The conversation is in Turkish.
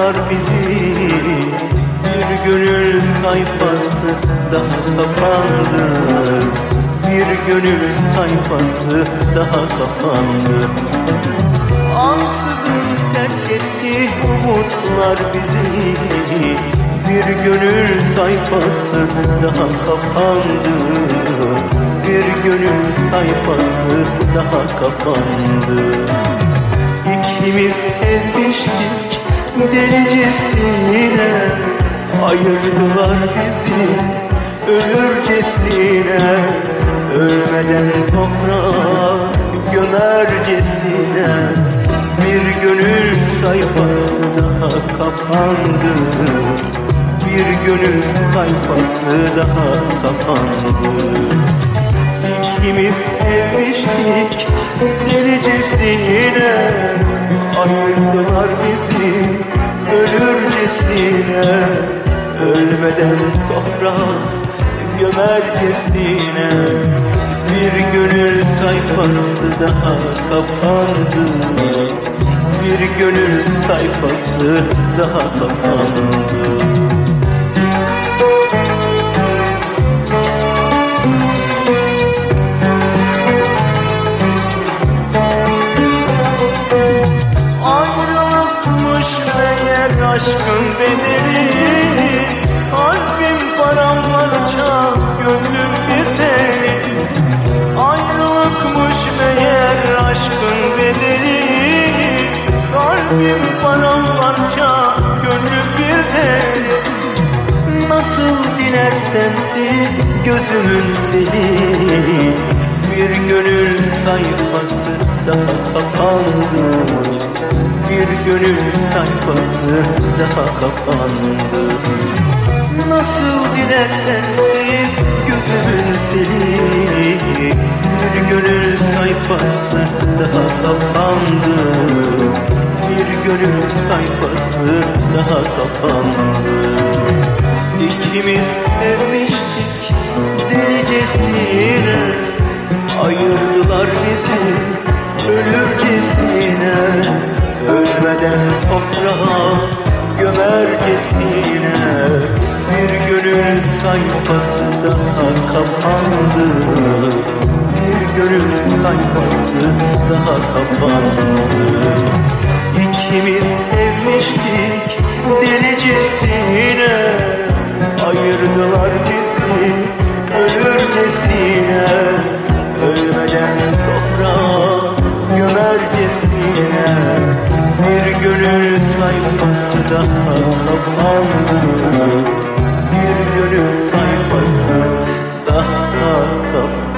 umutlar bizi. Bir gönül sayfası daha kapandı. Bir gönül sayfası daha kapandı. Ansızın terk etti umutlar bizi. Bir gönül sayfası daha kapandı. Bir gönül sayfası daha kapandı. İkimiz sevmiştik delicesine, ayırdılar bizi ölürcesine. Ölmeden toprağa gömercesine. Bir gönül sayfası daha kapandı. Bir gönül sayfası daha kapandı. İkimiz sevmiştik delicesine, ayırdılar bizi ölürcesine. Ölmeden toprağa gömercesine. Bir gönül sayfası daha kapandı. Bir gönül sayfası daha kapandı. Ayrılıkmış meğer aşkın bedeli. Kalbim paramparça, gönlüm bir deli. Ayrılıkmış meğer aşkın bedeli. Kalbim paramparça, gönlüm bir deli. Nasıl dilersen siz gözümün seni. Bir gönül sayfası daha kapandı. Bir gönül sayfası daha kapandı. Nasıl dilersen siz gözümün seni. Bir gönül sayfası daha kapandı. Bir gönül sayfası daha kapandı. İkimiz sevmiştik delicesine, ayırdılar bizi ölürcesine. Ölmeden toprağa gömercesine. Bir gönül sayfası daha kapandı. Bir gönül sayfası daha kapandı. İkimiz sevmiştik delicesine, ayırdılar bizi ölürcesine. Ölmeden toprağa gömercesine. Bir gönül sayfası daha kapandı. Bir gönül sayfası daha kapandı.